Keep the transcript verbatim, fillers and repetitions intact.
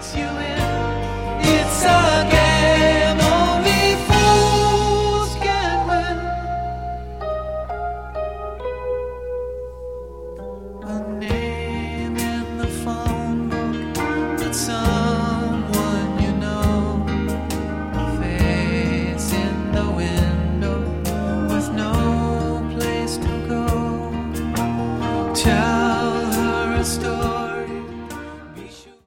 lets you in. It's a game only fools can win. A name in the phone book that some